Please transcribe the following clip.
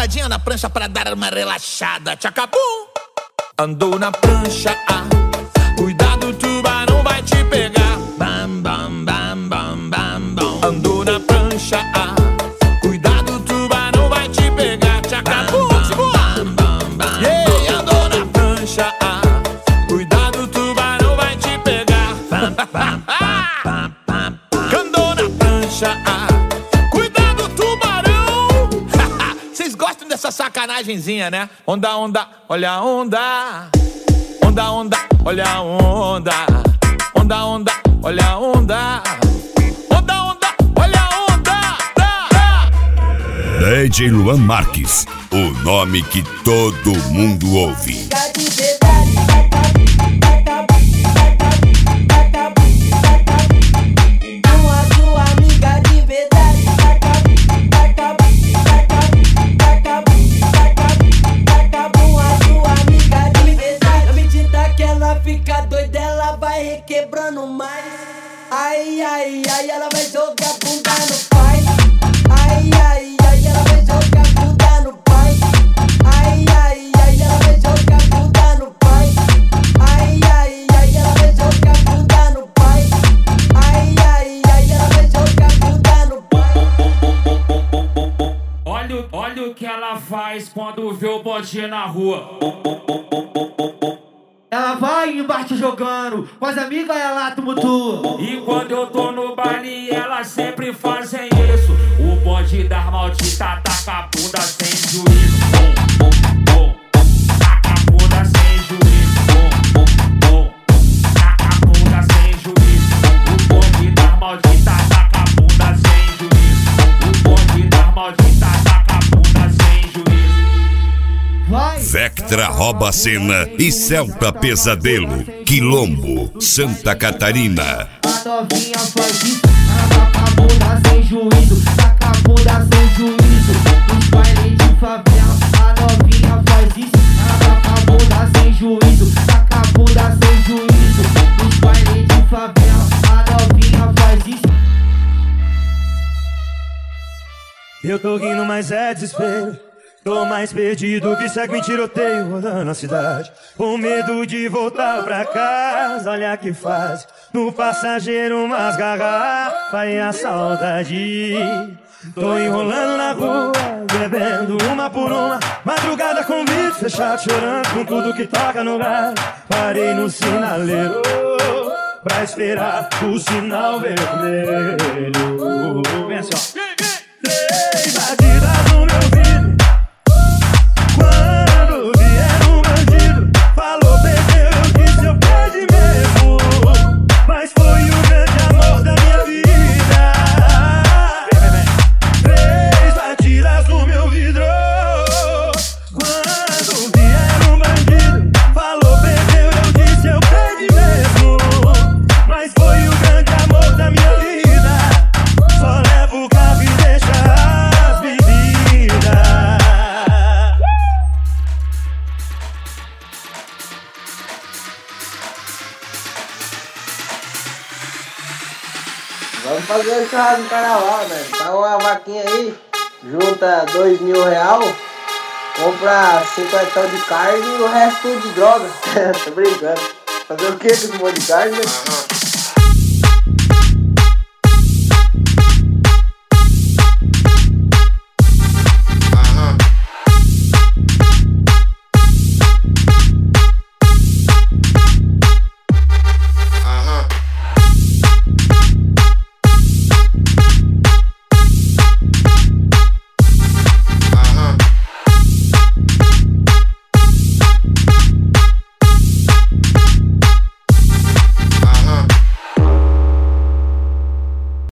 sentadinha na prancha pra dar uma relaxada. Tchacapum! Andou na prancha, cuidado, o tubarão vai te pegar. Bam, bam, bam, bam, bam, bam. Andou na prancha, cuidado, o tubarão vai te pegar. Tchacapum! Yeah, andou na prancha, cuidado, o tubarão vai te pegar. Andou na prancha, cuidado, tubarão. Vocês gostam dessa sacanagemzinha, né? Onda, onda, olha a onda. Onda, onda, olha a onda. Onda, onda, olha a onda. Onda, onda, olha a onda. DJ Luan Marques, o nome que todo mundo ouve. Quebrando mais. Ai, ai, ai, ela vai jogar bunda no pai. Ai, ai, ai, ela vai jogar bunda no pai. Ai, ai, ai, ela vai jogar bunda no pai. Ai, ai, ai, ela vai jogar bunda no pai. Ai, ai, ai, ela vai jogar bunda no pai. Olha o que ela faz quando vê o bote na rua. Ela vai embaixo jogando, com as amigas ela tumultua. E quando eu tô no baile, elas sempre fazem isso. O bonde das malditas taca a bunda sem juízo. Bom, bom, bom. Taca a bunda sem juízo. Bom, bom, bom. Taca a bunda sem juízo. O bonde das malditas taca a bunda sem juízo. O bonde das malditas taca a bunda sem juízo. Vai. Vectra rouba a cena e Celta Pesadelo, Quilombo, Santa Catarina. A novinha faz isso, ela taca a bunda sem juízo. Taca a bunda sem juízo. Nos bailes de favela, a novinha faz isso, ela taca a bunda sem juízo. Taca a bunda sem juízo. Nos bailes de favela, a novinha faz isso. Eu tô rindo, mas é desespero. Tô mais perdido que segue em tiroteio rodando a cidade. Com medo de voltar pra casa, olha que fase. No passageiro umas garrafas e a saudade. Tô enrolando na rua, bebendo uma por uma. Madrugada com vidro fechado, chorando com tudo que toca no rádio. Parei no sinaleiro pra esperar o sinal vermelho. Vem assim, ó. Três batidas no meu vidro. Quando vier um bandido, falou perdeu, eu disse eu perdi mesmo. Mas foi o grande amor da minha vida. Três batidas no meu vidro. Quando vier um bandido, falou perdeu, eu disse eu perdi mesmo. Mas foi o grande amor da minha vida. Só levo o carro e deixa as bebidas. Vamos fazer um churrasco no carnaval, né? Paga uma vaquinha aí, junta R$2.000, compra 50 de carne e o resto tudo de droga. Tô brincando. Fazer o que com esse monte de carne, né?